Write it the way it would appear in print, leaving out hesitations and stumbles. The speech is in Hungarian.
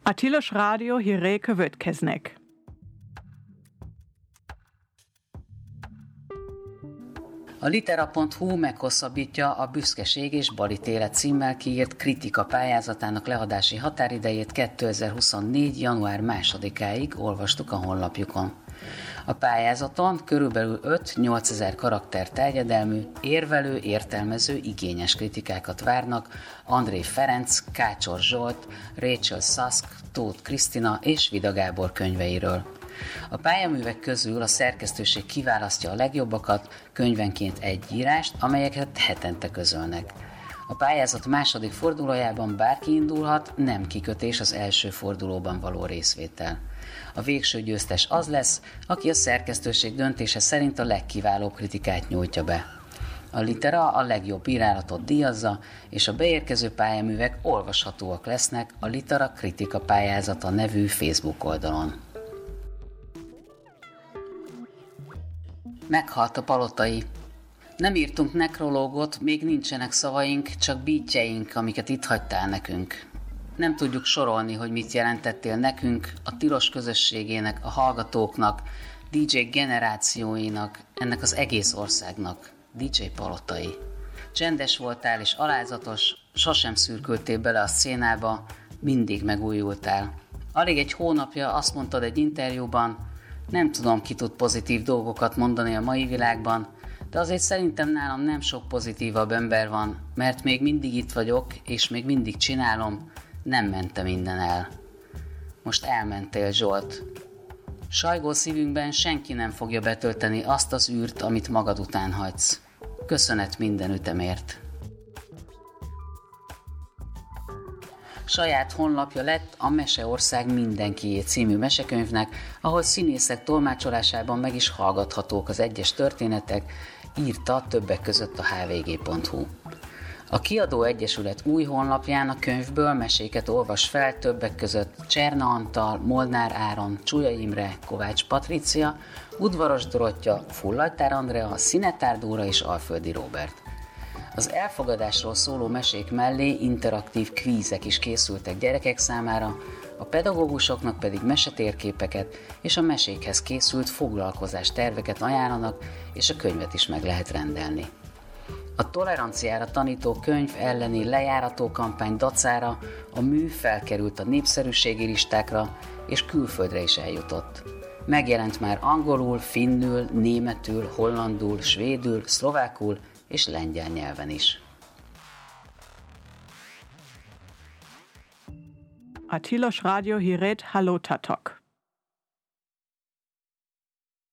A Tilos Rádió hírei következnek. A litera.hu meghosszabbítja a Büszkeség és Balit élet címmel kiírt kritika pályázatának leadási határidejét 2024. január 2-áig, olvastuk a honlapjukon. A pályázaton körülbelül 5-8 ezer karakter terjedelmű, érvelő, értelmező, igényes kritikákat várnak André Ferenc, Kácsor Zsolt, Rachel Sask, Tóth Krisztina és Vida Gábor könyveiről. A pályaművek közül a szerkesztőség kiválasztja a legjobbakat, könyvenként egy írást, amelyeket hetente közölnek. A pályázat második fordulójában bárki indulhat, nem kikötés az első fordulóban való részvétel. A végső győztes az lesz, aki a szerkesztőség döntése szerint a legkiválóbb kritikát nyújtja be. A Litera a legjobb írálatot díjazza, és a beérkező pályaművek olvashatóak lesznek a Litera Kritika Pályázata nevű Facebook oldalon. Meghalt a Palotai. Nem írtunk nekrológot, még nincsenek szavaink, csak beatjeink, amiket itt hagytál nekünk. Nem tudjuk sorolni, hogy mit jelentettél nekünk, a tilos közösségének, a hallgatóknak, DJ generációinak, ennek az egész országnak. DJ Palotai. Csendes voltál és alázatos, sosem szürkültél bele a szcénába, mindig megújultál. Alig egy hónapja azt mondtad egy interjúban, nem tudom, ki tud pozitív dolgokat mondani a mai világban, de azért szerintem nálam nem sok pozitívabb ember van, mert még mindig itt vagyok, és még mindig csinálom, nem mentem innen el. Most elmentél, Zsolt. Sajgó szívünkben senki nem fogja betölteni azt az űrt, amit magad után hagysz. Köszönet minden ütemért. Saját honlapja lett a Meseország mindenkié című mesekönyvnek, ahol színészek tolmácsolásában meg is hallgathatók az egyes történetek, írta többek között a hvg.hu. A Kiadó Egyesület új honlapján a könyvből meséket olvas fel többek között Cserna Antal, Molnár Áron, Csúlya Imre, Kovács Patricia, Udvaros Dorottya, Fullajtár Andrea, Szinetár Dóra és Alföldi Róbert. Az elfogadásról szóló mesék mellé interaktív kvízek is készültek gyerekek számára, a pedagógusoknak pedig mesetérképeket és a mesékhez készült foglalkozás terveket ajánlanak, és a könyvet is meg lehet rendelni. A toleranciára tanító könyv elleni lejárató kampány dacára a mű felkerült a népszerűségi listákra, és külföldre is eljutott. Megjelent már angolul, finnül, németül, hollandul, svédül, szlovákul és lengyel nyelven is. A Tilos Rádió hírét hallottatok.